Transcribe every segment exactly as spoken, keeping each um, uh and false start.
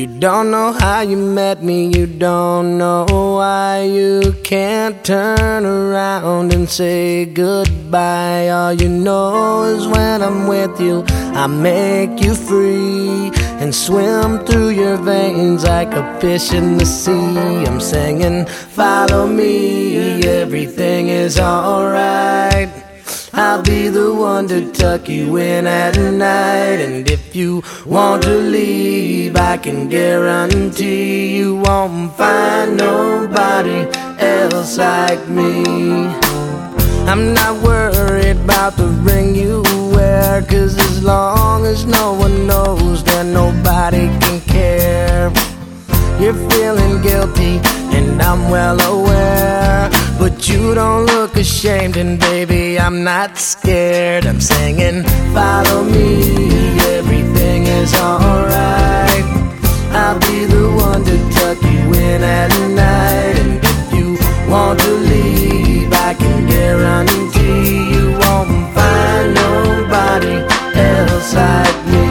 You don't know how you met me, you don't know why you can't turn around and say goodbye. All you know is when I'm with you, I make you free and swim through your veins like a fish in the sea. I'm singing, follow me, everything is alright. I'll be the one to tuck you in at night. And if you want to leave, I can guarantee you won't find nobody else like me. I'm not worried about the ring you wear, 'cause as long as no one knows, then nobody can care. You're feeling guilty and I'm well aware, but you don't look ashamed, and baby, I'm not scared. I'm singing, follow me, everything is alright. I'll be the one to tuck you in at night. And if you want to leave, I can guarantee you won't find nobody else like me.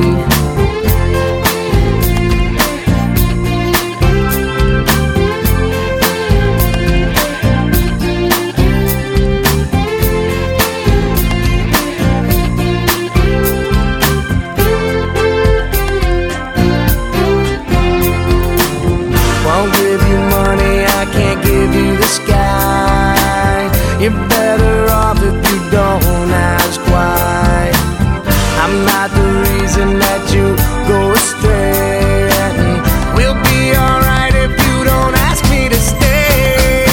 Won't give you money, I can't give you the sky. You're better off if you don't ask why. I'm not the reason that you go astray, and we'll be alright if you don't ask me to stay.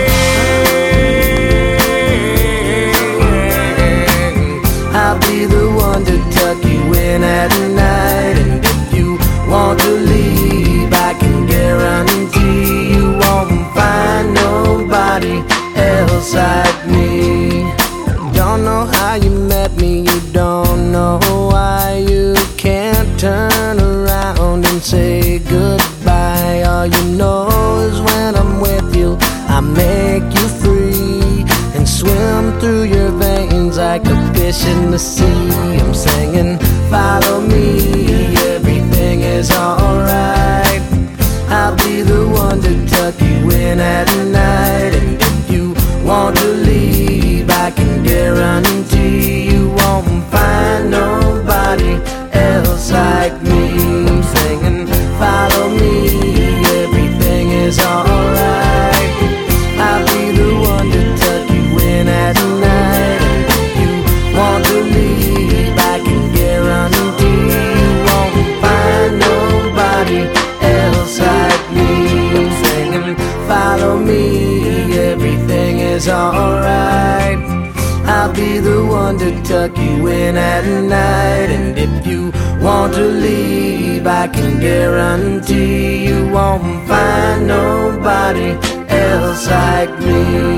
I'll be the one to tuck you in at night. And if you want to leave, I can guarantee you won't find nobody else like me. Don't know how you met me, you don't know why you can't turn around and say goodbye. All you know is when I'm with you, I make you free and swim through your veins like a fish in the sea. I'm singing, follow me, everything is alright. I'll be the one to tuck you in at night. And if you want to leave, I can guarantee you won't find nobody else like me. I'm singing, follow me, everything is alright. I'll be the one to tuck you in at night. And if you want to leave, I can guarantee you won't find nobody else like me. I'm singing, follow me, everything is alright. I'll be the one to tuck you in at night. And if you want to leave, I can guarantee you won't find nobody else like me.